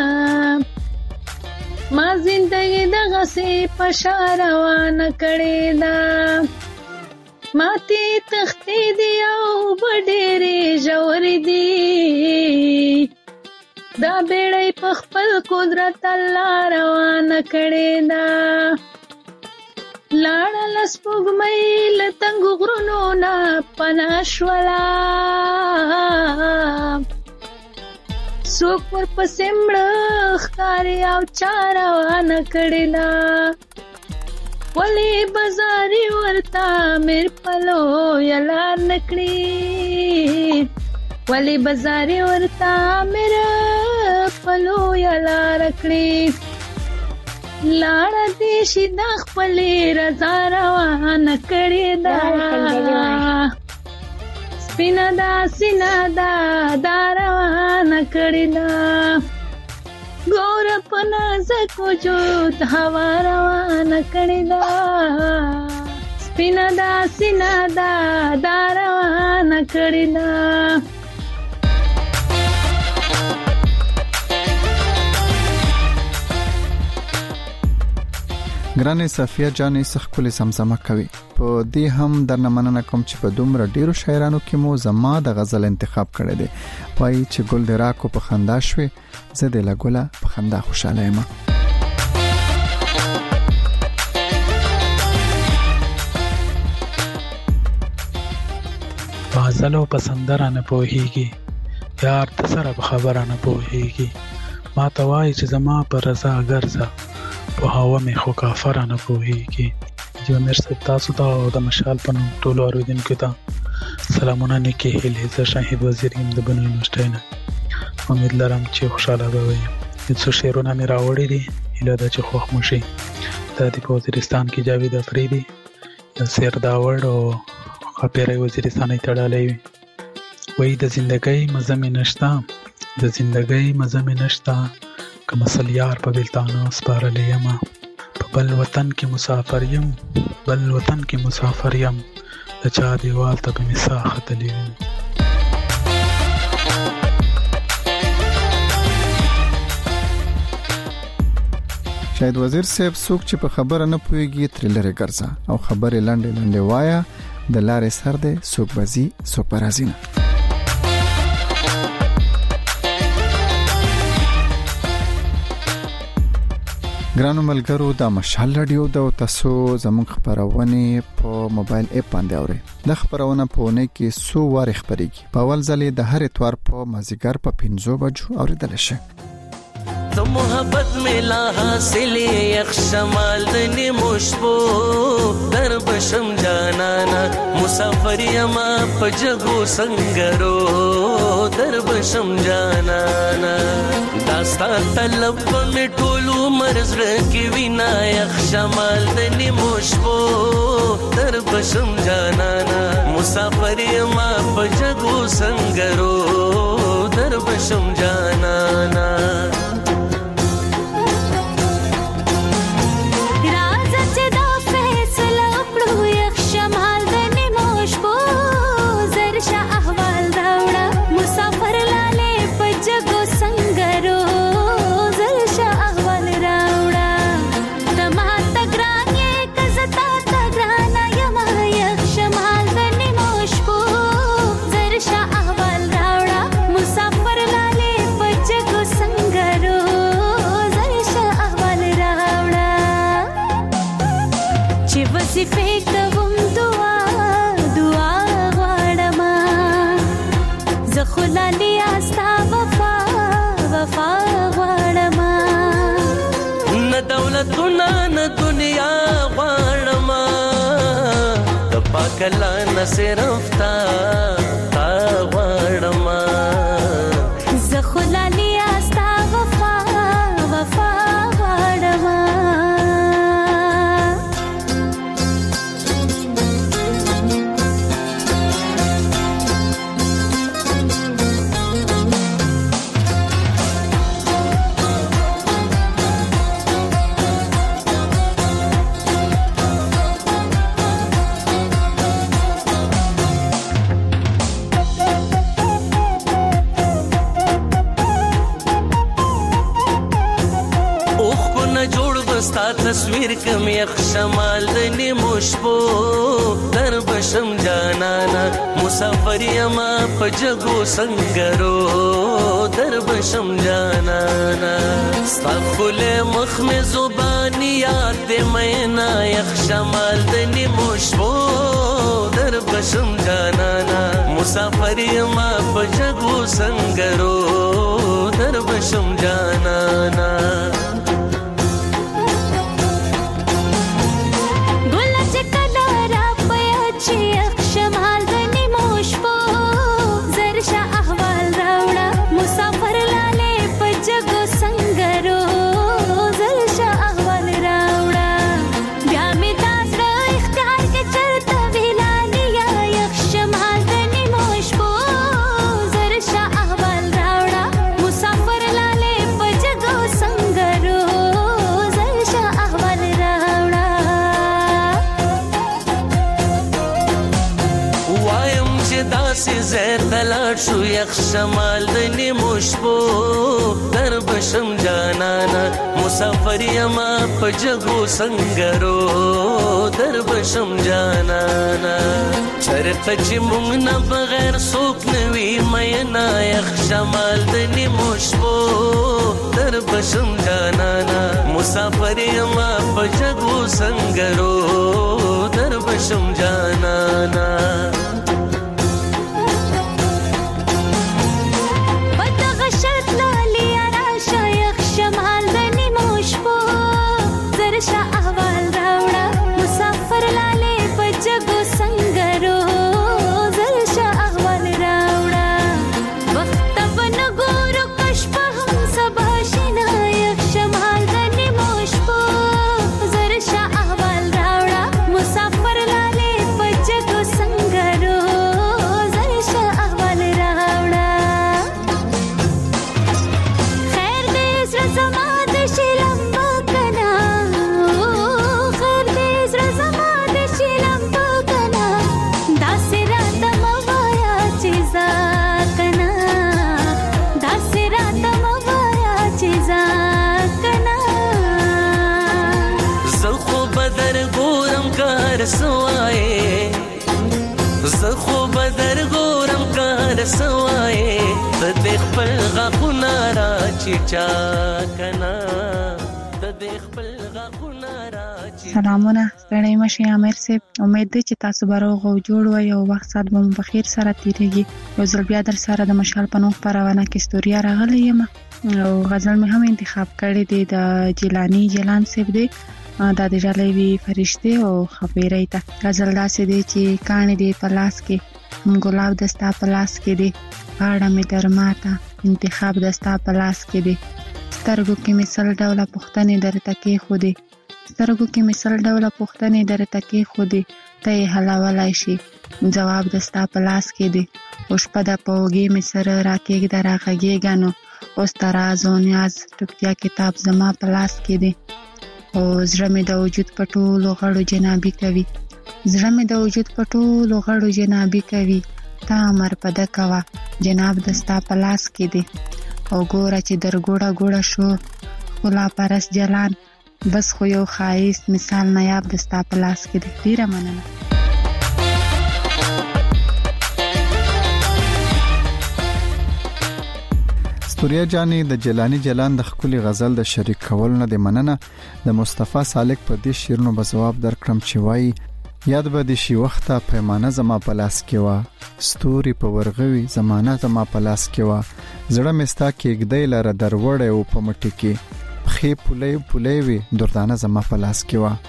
ما زندګي د غسې پشا روانه کړې ده ماته تختې دی او بډېرې جوړې دي دا بیړۍ په خپل قدرت الله روانه کړې ده لاړه لسپوږمۍ له تنګو غرونو نه پناه شوله څوک ورپسې مړه ښکاري او چا روانه کړې ده ولې بازاري ورته میر پلو یا لار نه کړي ولې بازاري ورته میر پلو یا لار کړي لاړه دې شي د خپلې رضا روانه کړې ده سپینا دا سینا دا دا روانه کړې ده ګور په نازکو جود هوا روانه کړې ده سپینا دا سینا دا دا روانه کړې ده ګرانې صفیه جانې سخکولې سمسمه کوي په دې هم درنه مننه کوم چې په دومره ډیرو شاعرانو کې مو زما د غزل انتخاب کړی دی پای چې ګل د راکو په خندا شوي زه د لګوله په خندا خوشاله یم غزل او پسندره نه پوهیږي یار د سره خبره نه پوهیږي ما ته وایي چې زما پر رضا ګرځه په هوا مې خو کافر نه پوهیږي جو مرسته تاسو ته او د مشال په نوم ټول اوریدونکو ته سلامونه نیکه هیله زه شاهد وزیر یم د بنو یونیورسيټي نه امید لرم چې خوشاله به وئ څو شعرونه مې راوړي دي هیله ده چې خوښ مو شي دا د وزیرستان کې جاوید افریدي د سیر داوړ او خپره وزیرستاني تړلې وي د زندګۍ مزه مې نشتا د زندګۍ مزه مې نشتا کما سلیار په بلتانو سپارلې یم په بل وطن کې مسافر یم بل وطن کې مسافر یم د چا دیوال ته په مسا ختلې یم شاید وزیر صاحب څوک چې په خبره نه پويږي تر لره ګرځا او خبره لاندې لاندې وایا د لارې سر دې څوک بزي څوک برازینه ګرانو ملګرو د مشال رادیو د تاسو زموږ خبرونه په موبایل اپ باندې اوري د خبرونه په ونه کې سو وار خبريږي په اول ځلې د هر اتوار په مازیګر په پنځو بجو اوریدل شي تو محبت ملا حاصلې یخ شمال د نیمشبو در بشم جانانا مسافر یما پجغو سنگرو در بشم جانانا داستا طلب می ټولو مرز رکی وینا یخ شمال د نیمشبو در بشم جانانا مسافر یما پجغو سنگرو در بشم جانانا کلا نه صرف تا تا وړما زخلالي استا وفا وفا وړما تصویر کم یخ شمال د نیمشبو در بشم جانانا مسافر یما پجغو سنگرو در بشم جانانا استغفل مخ میں زبانی یاد دے مینا یخ شمال د نیمشبو در بشم جانانا مسافر یما پجغو سنگرو در بشم جانانا یخ شمال د نیمو شپو در بشم جانانا مسافر یما په جګو سنگرو در بشم جانانا چرته چې مونږ نه بغیر څوک نوي مینا یخ شمال د نیمو شپو در بشم جانانا مسافر یما په جګو سنگرو در بشم جانانا زخو بدر ګورم کار سوای د دې خپل غاخونه را چچا کنا د دې خپل غاخونه را چچا سلامونه ستړی مشه امیر صاحب امید ده چې تاسو به روغ او جوړ وئ او وخت سات به مو بخیر سره تیریږي یو ځل بیا در سره د مشال په نوم خپرونه کې ستوریا راغلی یم او غزل مې هم انتخاب کړی دی د جیلانی جیلان صاحب دی دا د جلوی فرشته او خبرې ته غزل داسې دی چې کانې دی په لاس کې هم ګلاب دستا په لاس کې دی پاړه مې درماته انتخاب دستا په لاس کې دی سترګو کې مثال ډوله پښتنې درته کې خو دی سترګو کې مثال ډوله پښتنې درته کې خو دی ته یې حلاولای شي جواب دستا په لاس کې دی اوس په د پوګي مې سره راکېږ د راغږېږه نو اوس تراز او نیاز ټوکتیا کتاب زما په لاس کې دی او زړه مې د وجود په ټولو غړو جنابي کوي زړه مې د وجود په ټولو غړو جنابي کوي تا امر پده کوه جناب دستا په لاس کې دی او ګوره چې در ګوړه ګوړه شو خلا پرس جلان بس خو یو خایست مثال نایاب دستا په لاس کې دی ډیره مننه ستوریا جانی د جیلانی جیلان د خپل غزل د شریک کول نه د مننه د مصطفی سالک په دې شیرونو به جواب درکړم چې وای یاد به د شي وخته پیمانه زما په لاس کې وا ستوري په ورغوي زمانہ زما په لاس کې وا زړه مستا کې ګدای لره دروړې او په مټی کې خې پولې پولې وي دردانه زما په لاس کې وا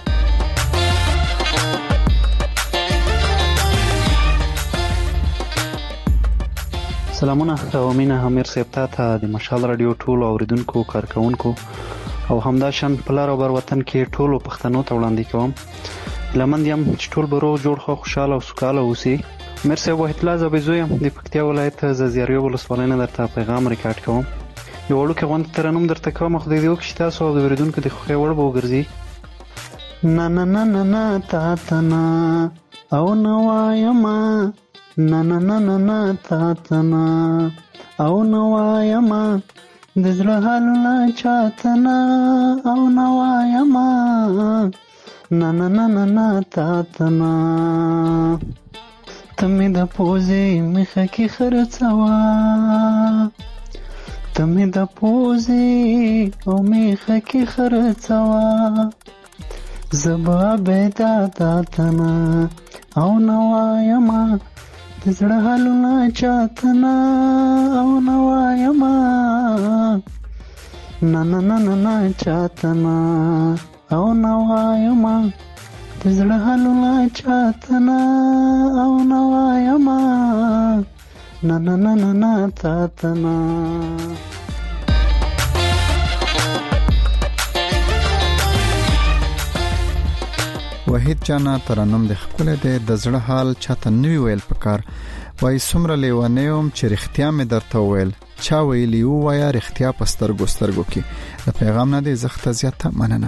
سلامونه او مینه امیر صاحب ته د مشال رادیو ټول اوریدونکو کارکونکو او همدا شان پلار او بر وطن کې ټولو پښتنو ته وړاندې کوم لمن یم چې ټول برو جوړ خو خوشاله او سوکاله اوسئ امیر صاحب وحید الله زبیزویم د پکتیا ولایت ززیریو ولسوالۍ نه درته پیغام ریکارډ کوم یو وړوکی غونډه ترنم درته کوم خو د دې وخت تاسو او د اوریدونکو د خوښۍ وړ به وګرځي نه نه نه نه نه تا تنا او نوایما na na na na na ta ta na او نوایما د زړه حال لا چاتنا او نوایما na na na na na ta ta na تمه د پوزې مخه کې خرڅوا تمه د پوزې او مخه کې خرڅوا زبا بيدا تا تنا او نوایما زړه حالونه چاتنا او نوایما نه نه نه نه نه چاتنا او نوایما زړه حالونه چاتنا او نوایما نه نه نه نه نه چاتنا وحید جانا ترنم د خپل د زړه حال چاته نوی ویل پکار وای سمره لیوانیوم چې رښتیا مې درته ویل چا ویلی وایا رښتیا پستر ګسترګو کې د پیغام نه د زخته زیاته مننه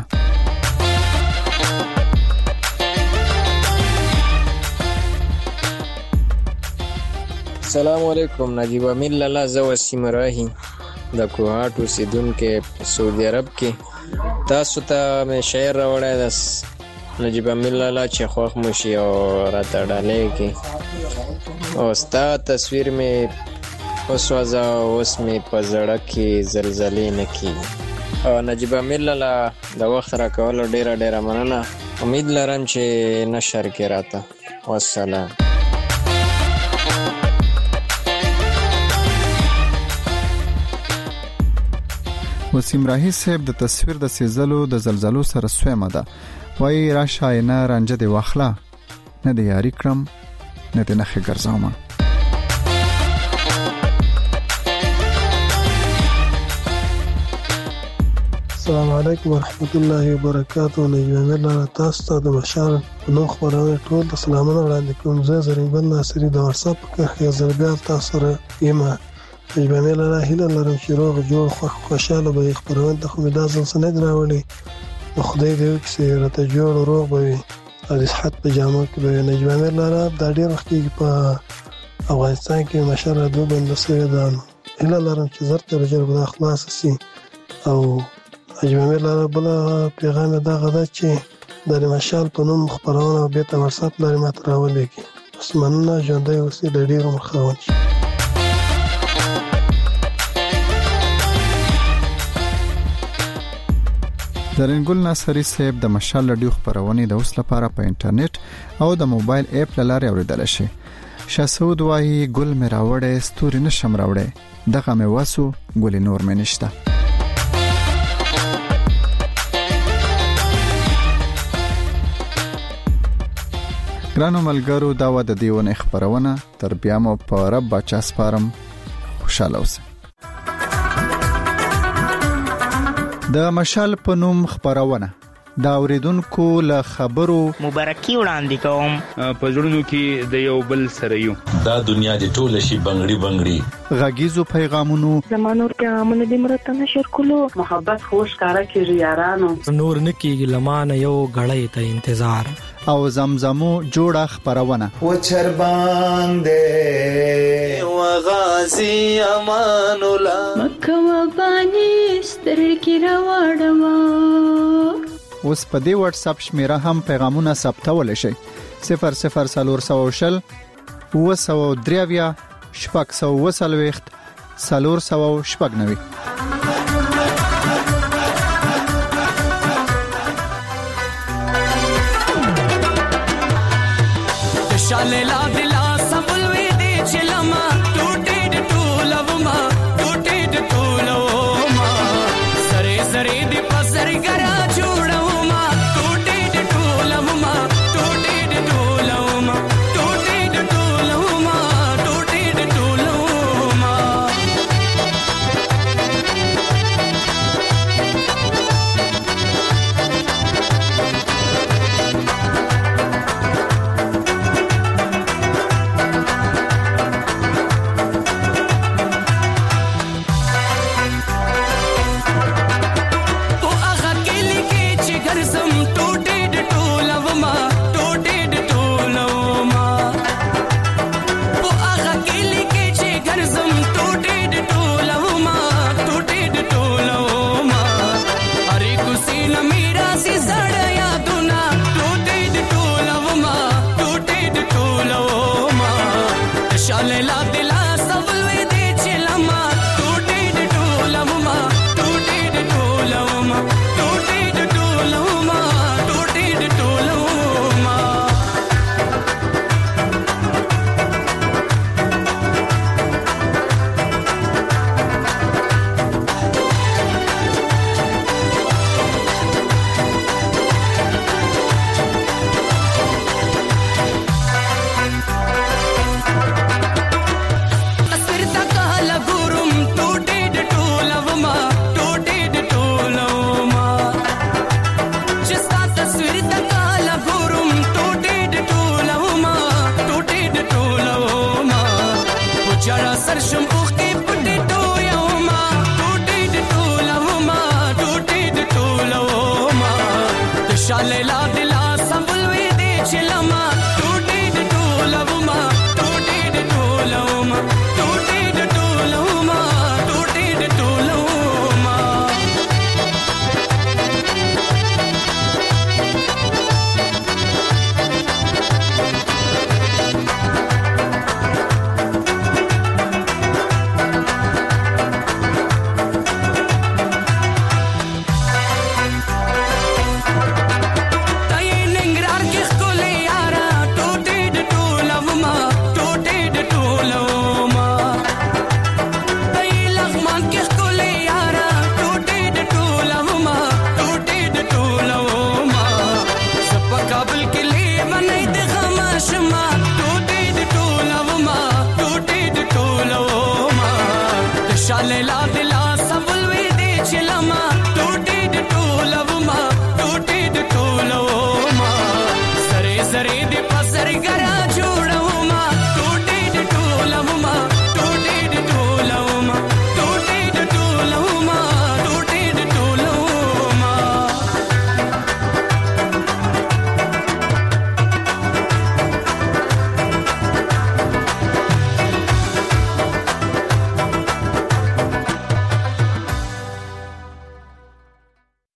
السلام علیکم. نجیب امیر لالا، زه وسیم راهی د کوهاټ اوسیدونکی په سعودي عرب کې. تاسو ته مې شعر راوړی د نجیب امیر لالا چې خوښ مو شي او راته ډالۍ کړي. او ستا تصویر مې وسوځه، اوس مې په زړه کې زلزلې نه کېږي. او نجیب امیر لالا د وخت راکولو ډېره ډېره مننه. امید لرم چې نشر کې راته. والسلام. وسیم راهی صاحب د تصویر د سیزلو د زلزلو سره سویمه ده. وای راشه نه رنجه دی واخله، نه دی یاری کړم، نه دی نخې ګرځومه. السلام علیکم ورحمت الله وبرکاته. نجیب امیر لالا، تاسو ته د مشال په نوم خپرونه ټول د سلامونه وړاندې کوم. زه زرین ګل ناصري د واتساپ په کې یو ځل بیا تاسو سره یم. نجیب امیر لالا، هیله لرم چې روغ جوړ خوښ خوشاله به خپرونه ته خو مې دا ځل څه نه دي راوړي. نو خدای دې وکړي چې راته جوړ روغ به وي او د صحت په جامو کې به وي. نجیب امیر لالا، دا ډېر وخت کېږي په افغانستان کې مشال راډیو بنده سوې ده. هیله لرم چې زر تر ژر به دا خلاصه سي. او نجیب امیر لالا، بله پیغام یې دغه ده چې د مشال په نوم خپرونه بېرته واتساپ لارې ماته راولېږي. اوس مننه، ژوندی اوسئ، د ډېر عمر خاوند شي. زرین ګل ناصري صاحب د مشال رادیو خپرونې د اوس لپاره په انټرنیټ او د موبایل اپ له لارې اوریدل شي. شاسود وایي ګل مې راوړې ستوري نشم راوړې، دغه مې واسو ګل نور مې نشته. ګرانو ملګرو، دا و د دیونه خبرونه. تر بیا مو په رب بچا سپارم. خوشاله اوسئ. د مشال په نوم خبرونه دا اوریدونکو له خبرو مبارکي وړاندې کوم. په زړونو کې د یو بل سره یو. دا دنیا د ټول شي بنگړي بنگړي. غږیزو پیغامونو زمانور پیغامونه د مرته نشر کولو. محبت خوش کارا کیږي یارانو. نور نکیږي لمانه یو غړې ته انتظار. او زمزمو جوړه خبرونه. و چرباندې و غازی امان الله مکه و باندې سترګې راوړم. اوس په دې واتس اپ شمیره هم پیغامونه ثبتول شي. صفر صفر سلور سو شل و سو دریویا شپږ سو وسلويخت سلور سو شپږ نوي.